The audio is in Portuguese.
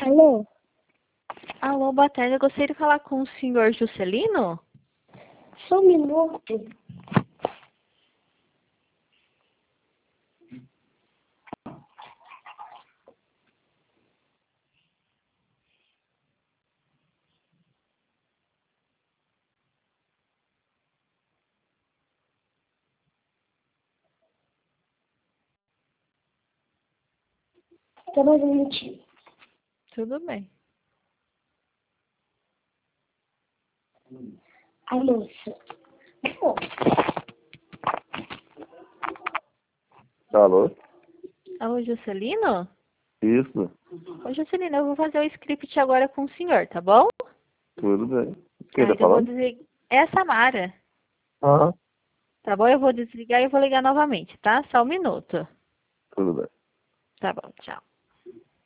Alô? Alô, boa tarde. Eu gostaria de falar com o senhor Juscelino? Só um minuto. Só mais um minutinho. Tudo bem. Alô? Alô? Alô? Alô, Juscelino? Isso, Ô, Juscelino, eu vou fazer o script agora com o senhor, tá bom? tudo bem. Quem Aí tá eu vou falando? desligar. É a Samara, Ah, tá bom? Eu vou desligar e vou ligar novamente, tá? Só um minuto. tudo bem. Tá bom, tchau.